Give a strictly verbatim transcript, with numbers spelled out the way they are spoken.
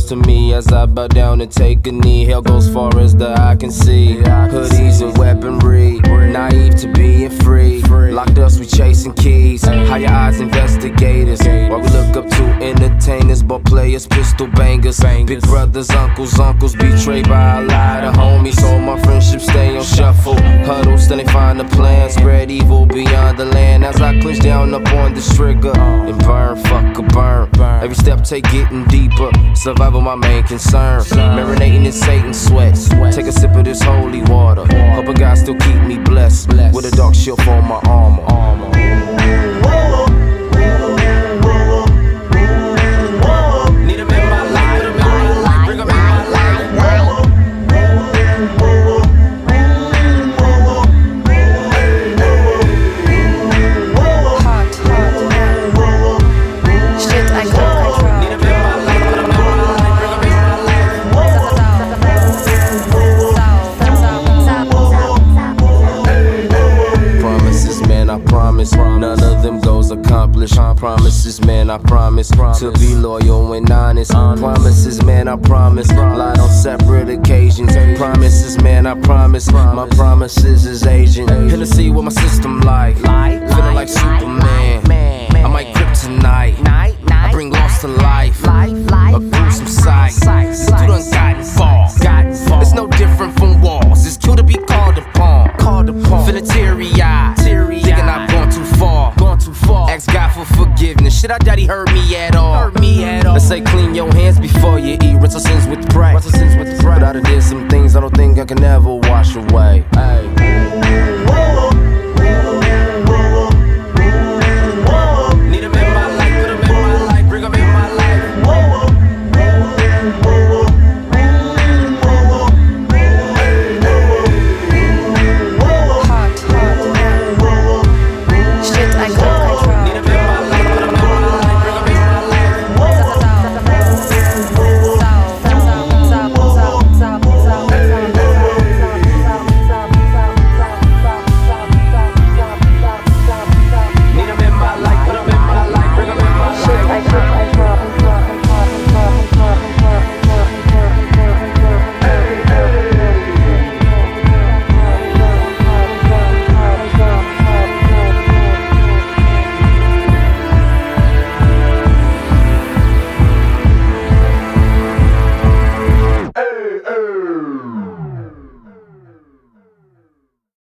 close to me as I bow down and take a knee. Hell goes far as the eye can see. Hoodies and weaponry, naive to being free. Locked us, we chasing keys. Higher eyes, investigators. While we look up to entertainers, ball players, pistol bangers. Big brothers, uncles, uncles, betrayed by a lot of homies. So my friendships stay on shuffle. Huddle, still they find a plan. Spread evil beyond the land as I clinch down upon this trigger and burn, fuck a burn. Every step take getting deeper. Survival my main concern. Marinating in Satan's sweat. Take a sip of this holy water. Hoping God still keep me blessed with a dark shield for my armor. Need him in my life, put him in my life, bring him in my life. Hot, hot. Shit I can't control. Need him in my life, put him in my life, bring him in my life. Promises, man, I promise. None of them goals accomplished. Promises, man, I promise to be loyal and honest. Promises, man, I promise. Lied on separate occasions. Promises, man, I promise. My promises is aging. Hennessy with my system like. Feeling like Superman. I might grip tonight. I bring loss to life. A gruesome sight. This dude done got involved. It's no different from walls. It's true to be called upon. Feeling teary-eyed. Thinking I've gone too far. Ask God for forgiveness. Shit, I doubt he heard me at all. Let's say clean your hands before you eat. Rinse your sins with pride. But I done did some things I don't think I can ever wash away.